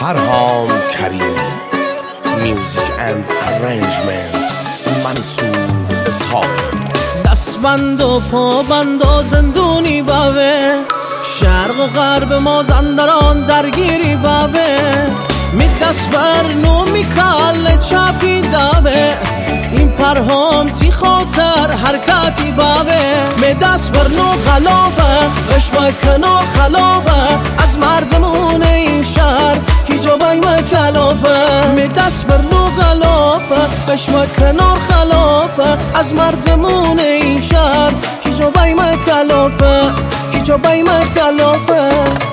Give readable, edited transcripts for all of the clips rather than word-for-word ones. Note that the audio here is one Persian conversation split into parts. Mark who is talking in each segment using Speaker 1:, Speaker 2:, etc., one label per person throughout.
Speaker 1: پرهام کریمی. میوزیک اند ارنجمنت منصور اسحاقی.
Speaker 2: دستبند و پابند و زندونی باوه، شرق و غرب مازندران درگیری باوه. می دست بر نو می کال چاپی داوه، این پرهام تی خاطر حرکتی باوه. می دست بر نو خلافه اشما کنار خلافه، از مردمون این شهر کی جوابای مکلافه. می دست بر نو خلافه اشما کنار خلافه، از مردمون این شهر کی جوابای مکلافه، کی جوابای مکلافه.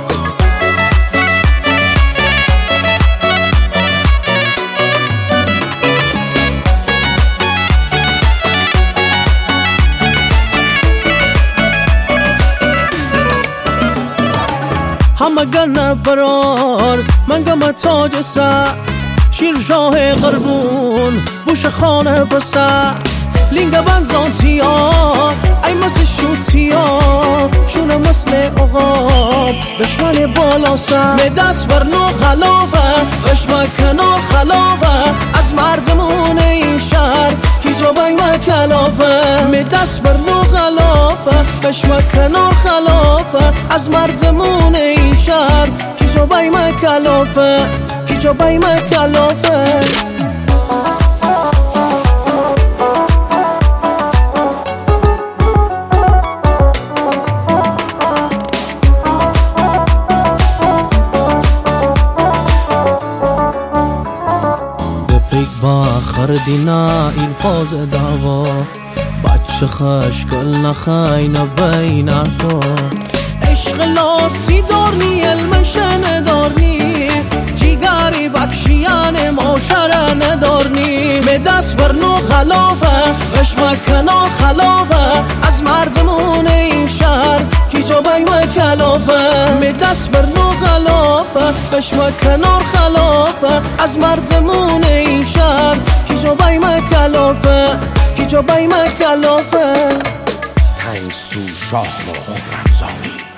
Speaker 2: همه گنه برار من گم تاج سر، شیر شاه قربون بوش خانه بسر. لینگ بنزانتیا ای مثل شوتیا، شونه مثل اقاب بشمال بالا سر. می دست بر نو خلافه بشما کنار خلافه، از مردمون این شهر کی جوابای مکلافه. می دست بر نو خلافه بشما کنار خلافه، از مردمون این شهر کی جوابای مکلافه، کی جوابای مکلافه. با خردینا این فاز دعوا، بچه خشکل نخای نبین عفا. عشق لاتی دارنی علمشن دارنی، جیگاری بکشیان معاشره ندارنی. می دست بر نو خلافه اشما کنار خلافه، از مردمون این شهر کی جوابای مکلافه. می دست بر نو خلافه اشما کنار خلافه، از مردمون این شهر کی جوابای مکلافه، کی جوابای مکلافه.
Speaker 1: Thanks to شاهرخ رمضانی.